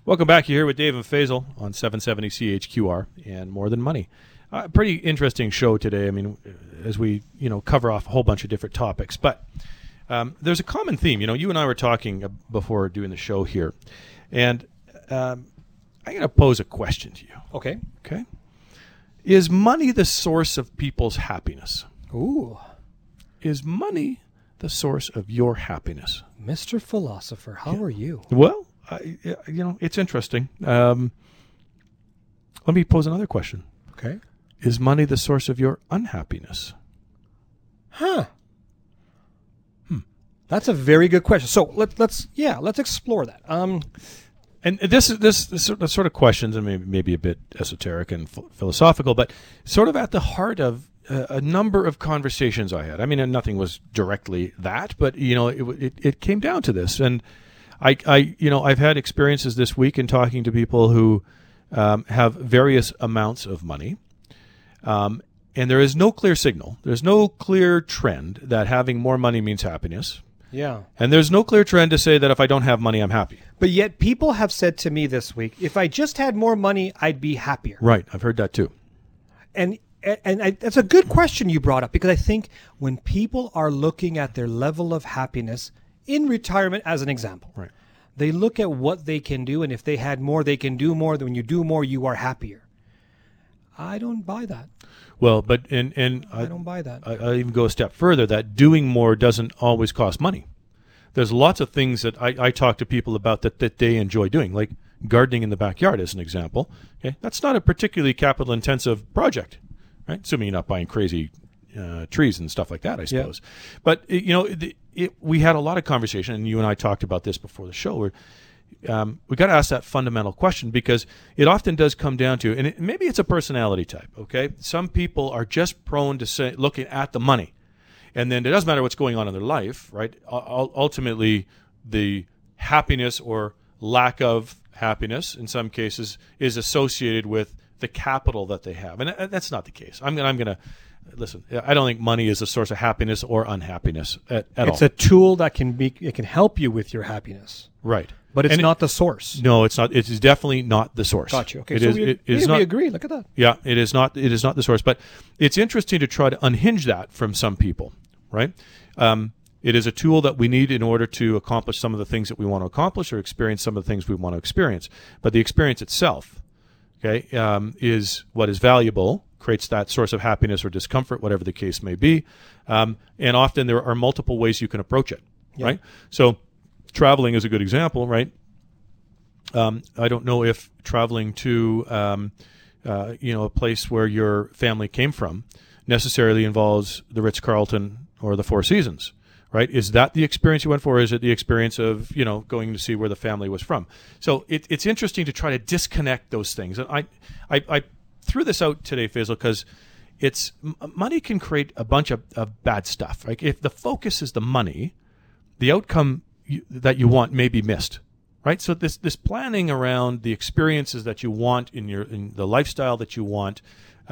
Welcome back. You're here with Dave and Faisal on 770 CHQR and More Than Money. Pretty interesting show today. I mean, as we cover off a whole bunch of different topics, but there's a common theme. You and I were talking before doing the show here, and I'm going to pose a question to you. Okay. Okay. Is money the source of people's happiness? Ooh. Is money the source of your happiness? Mr. Philosopher, how are you? Well, it's interesting. Let me pose another question. Okay. Is money the source of your unhappiness? Huh. That's a very good question. So let's explore that. And this sort of questions, and maybe a bit esoteric and philosophical, but sort of at the heart of a number of conversations I had. I mean, nothing was directly that, but it came down to this. And I've had experiences this week in talking to people who have various amounts of money, and there is no clear signal. There's no clear trend that having more money means happiness. Yeah. And there's no clear trend to say that if I don't have money, I'm happy. But yet people have said to me this week, if I just had more money, I'd be happier. Right. I've heard that too. And that's a good question you brought up, because I think when people are looking at their level of happiness in retirement, as an example, right, they look at what they can do, and if they had more, they can do more. When you do more, you are happier. I don't buy that. Well, but I don't buy that. I even go a step further, that doing more doesn't always cost money. There's lots of things that I talk to people about that they enjoy doing, like gardening in the backyard as an example. Okay, that's not a particularly capital-intensive project, right? Assuming you're not buying crazy trees and stuff like that, I suppose. Yeah. But we had a lot of conversation, and you and I talked about this before the show, where we got to ask that fundamental question, because it often does come down to, and maybe it's a personality type, okay? Some people are just prone to looking at the money, and then it doesn't matter what's going on in their life, right? Ultimately, the happiness or lack of happiness, in some cases, is associated with the capital that they have, and that's not the case. I'm going to listen. I don't think money is a source of happiness or unhappiness at all. It's a tool that can help you with your happiness, right? But it's not the source. No, it's not. It is definitely not the source. Got you. Okay, we agree. Look at that. Yeah, it is not. It is not the source. But it's interesting to try to unhinge that from some people, right? It is a tool that we need in order to accomplish some of the things that we want to accomplish or experience some of the things we want to experience. But the experience itself, okay, is what is valuable, creates that source of happiness or discomfort, whatever the case may be. And often there are multiple ways you can approach it, right? So traveling is a good example, right? I don't know if traveling to a place where your family came from necessarily involves the Ritz-Carlton or the Four Seasons, right? Is that the experience you went for, or is it the experience of going to see where the family was from? So it's interesting to try to disconnect those things. And I threw this out today, Faisal, because money can create a bunch of bad stuff. Like if the focus is the money, the outcome that you want may be missed, right? So this planning around the experiences that you want in the lifestyle that you want,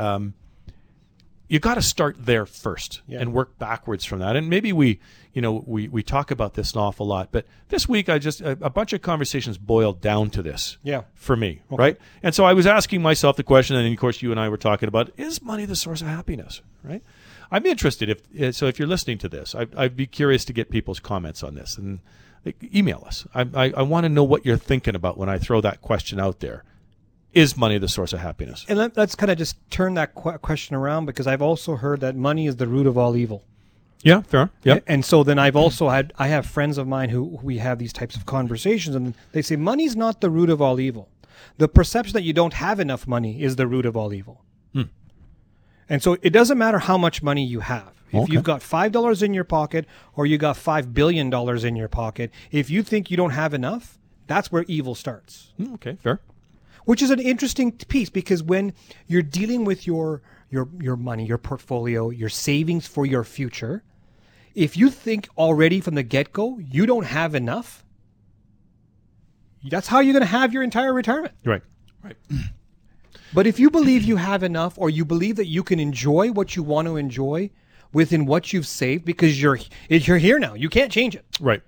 you got to start there first and work backwards from that. And maybe we talk about this an awful lot, but this week a bunch of conversations boiled down to this for me, right? And so I was asking myself the question, and of course you and I were talking about, is money the source of happiness, right? I'm interested if you're listening to this, I'd be curious to get people's comments on this, and email us. I want to know what you're thinking about when I throw that question out there. Is money the source of happiness? And let's kind of just turn that question around, because I've also heard that money is the root of all evil. Yeah, fair. Yeah. And so then I have friends of mine who we have these types of conversations, and they say money's not the root of all evil. The perception that you don't have enough money is the root of all evil. And so it doesn't matter how much money you have. If you've got $5 in your pocket or you got $5 billion in your pocket, if you think you don't have enough, that's where evil starts. Okay, fair. Which is an interesting piece, because when you're dealing with your money, your portfolio, your savings for your future, if you think already from the get-go you don't have enough, that's how you're going to have your entire retirement. Right. But if you believe you have enough, or you believe that you can enjoy what you want to enjoy within what you've saved, because you're here now, you can't change it. Right.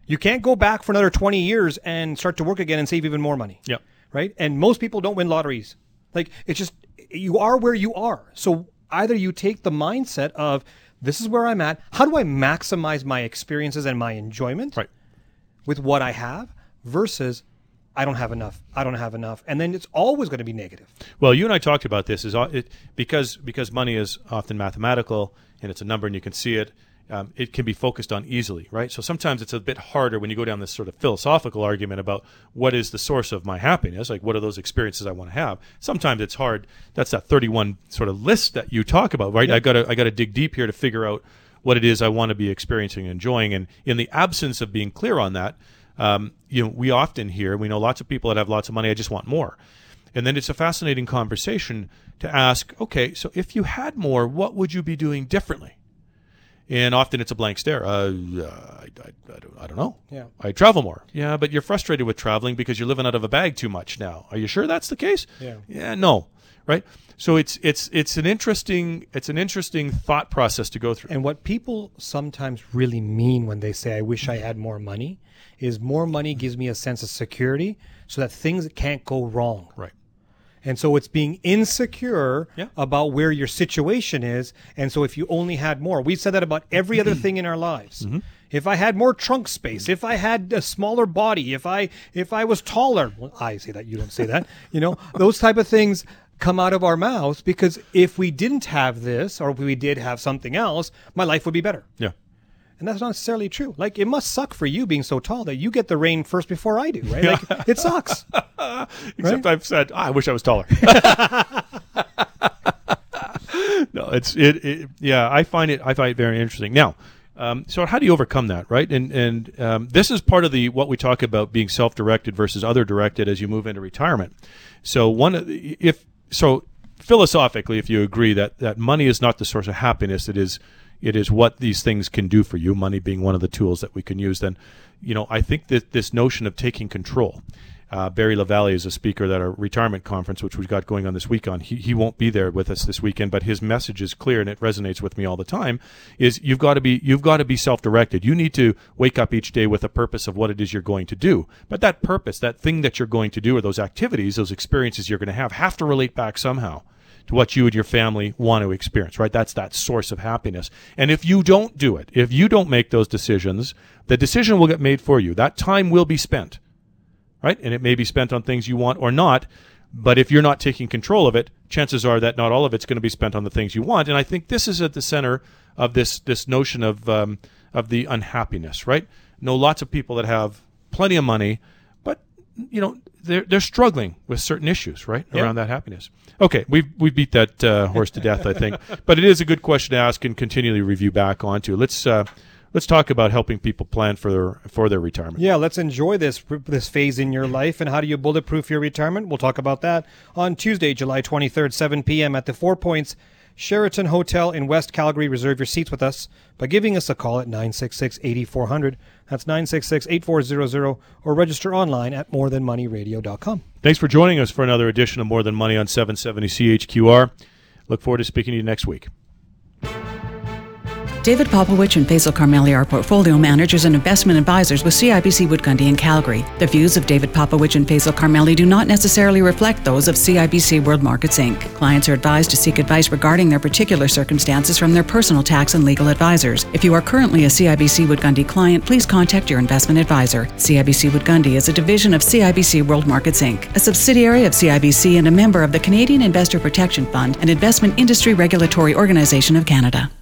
You can't go back for another 20 years and start to work again and save even more money. Yeah. Right? And most people don't win lotteries. Like, it's just, you are where you are. So either you take the mindset of, this is where I'm at. How do I maximize my experiences and my enjoyment with what I have versus I don't have enough. I don't have enough. And then it's always going to be negative. Well, you and I talked about this because money is often mathematical and it's a number and you can see it. It can be focused on easily, right? So sometimes it's a bit harder when you go down this sort of philosophical argument about what is the source of my happiness, like what are those experiences I want to have. Sometimes it's hard. That's that 31 sort of list that you talk about, right? Yeah. I got to dig deep here to figure out what it is I want to be experiencing and enjoying. And in the absence of being clear on that, we often hear, we know lots of people that have lots of money, I just want more. And then it's a fascinating conversation to ask, okay, so if you had more, what would you be doing differently? And often it's a blank stare. I don't know. Yeah. I travel more. Yeah, but you're frustrated with traveling because you're living out of a bag too much now. Are you sure that's the case? Yeah. Yeah, no. Right? So it's an interesting thought process to go through. And what people sometimes really mean when they say, I wish I had more money, is more money gives me a sense of security so that things can't go wrong. Right. And so it's being insecure about where your situation is. And so if you only had more, we've said that about every other thing in our lives. Mm-hmm. If I had more trunk space, if I had a smaller body, if I was taller, well, I say that, you don't say that, those type of things come out of our mouths because if we didn't have this or if we did have something else, my life would be better. Yeah. And that's not necessarily true. Like, it must suck for you being so tall that you get the rain first before I do, right? Like, it sucks. Except right? I've said, I wish I was taller. No, I find it very interesting. Now, so how do you overcome that, right? And this is part of what we talk about being self-directed versus other-directed as you move into retirement. So philosophically, if you agree that money is not the source of happiness, it is what these things can do for you, money being one of the tools that we can use, then, I think that this notion of taking control, Barry LaValle is a speaker at our retirement conference, which we've got going on this week on. He won't be there with us this weekend, but his message is clear and it resonates with me all the time, is you've got to be self-directed. You need to wake up each day with a purpose of what it is you're going to do. But that purpose, that thing that you're going to do, or those activities, those experiences you're going to have to relate back somehow to what you and your family want to experience, right? That's that source of happiness. And if you don't do it, if you don't make those decisions, the decision will get made for you. That time will be spent, right? And it may be spent on things you want or not, but if you're not taking control of it, chances are that not all of it's going to be spent on the things you want. And I think this is at the center of this notion of the unhappiness, right? Know lots of people that have plenty of money, but they're struggling with certain issues, right, around that happiness. Okay, we beat that horse to death, I think, but it is a good question to ask and continually review back onto. Let's talk about helping people plan for their retirement. Yeah, let's enjoy this phase in your life. And how do you bulletproof your retirement? We'll talk about that on Tuesday, July 23rd, 7 p.m. at the 4 Points Sheraton Hotel in West Calgary. Reserve your seats with us by giving us a call at 966-8400. That's 966-8400, or register online at morethanmoneyradio.com. Thanks for joining us for another edition of More Than Money on 770 CHQR. Look forward to speaking to you next week. David Popowich and Faisal Karmeli are portfolio managers and investment advisors with CIBC Wood Gundy in Calgary. The views of David Popowich and Faisal Karmeli do not necessarily reflect those of CIBC World Markets Inc. Clients are advised to seek advice regarding their particular circumstances from their personal tax and legal advisors. If you are currently a CIBC Wood Gundy client, please contact your investment advisor. CIBC Wood Gundy is a division of CIBC World Markets Inc., a subsidiary of CIBC and a member of the Canadian Investor Protection Fund, an investment industry regulatory organization of Canada.